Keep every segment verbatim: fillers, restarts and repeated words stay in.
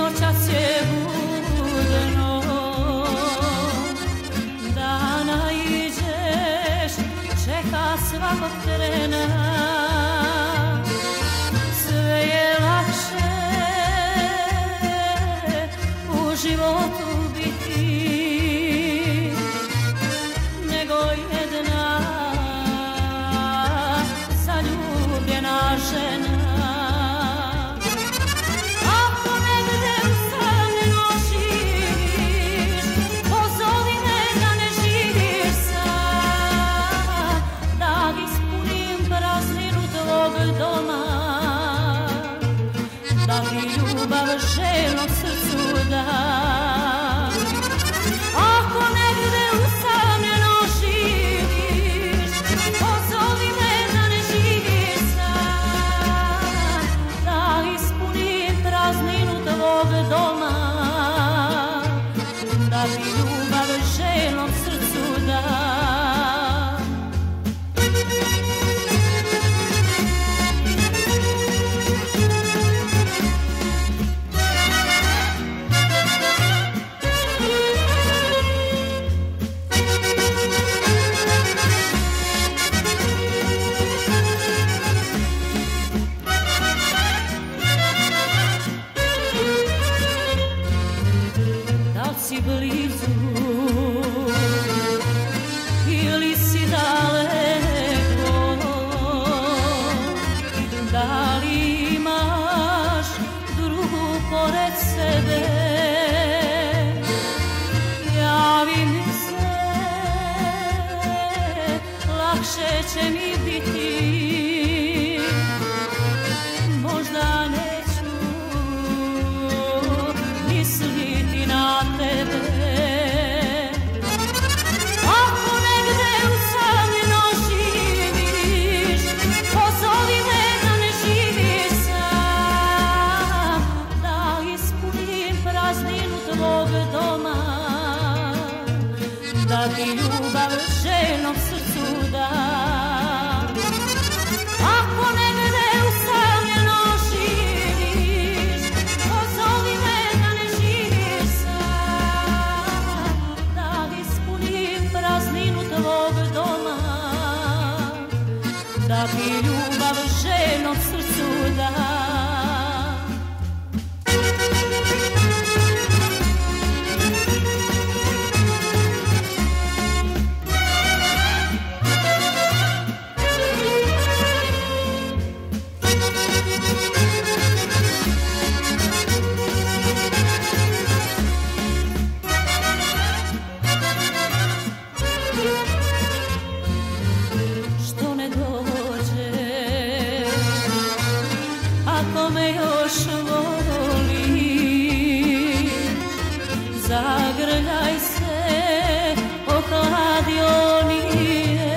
noćas je budno, da naiđeš, čeka svakog trena, sve je lakše u životu biti nego jedna zaljubljena žena. Da ti ljubav željnom srcu dam. Ako negde usamljeno živiš, pozovi me da ne živiš sam, da ispunim prazninu tvog doma. Da ti ljubav željnom srcu dam. Si blizu ili si daleko, da li imaš drugu pored sebe, javi mi se, lakše će mi biti, možda neću misliti na tebe. Ako negde usamljeno živiš, pozovi me da ne živiš sam, da ispunim prazninu tvog doma. Da ti ljubav željnom srcu dam. Ako negde usamljeno živiš, pozovi me da ne živiš sam, da ispunim prazninu tvog doma. Da ti ljubav željnom srcu dam. Što ne dođe, ako me još voliš, zagrljaj se, ohladio nije.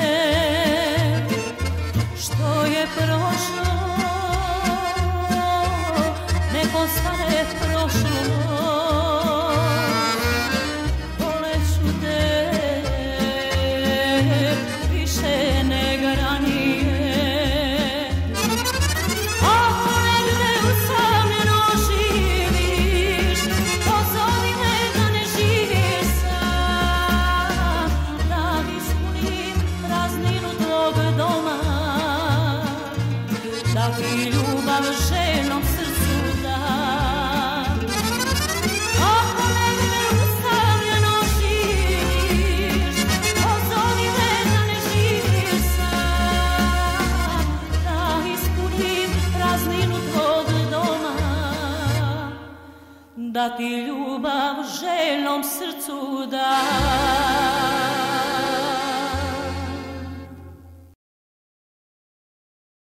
Što je prošlo, nek ostane prošlo. Voleću te više nego ranije. Ako negde usamljeno živiš, pozovi me da ne živiš sam, da ispunim prazninu tvog doma. Da ti ljubav željnom srcu dam. Ako negde usamljeno živiš, pozovi me da ne živiš sam, da ispunim prazninu tvog doma. Da ti ljubav željnom srcu dam.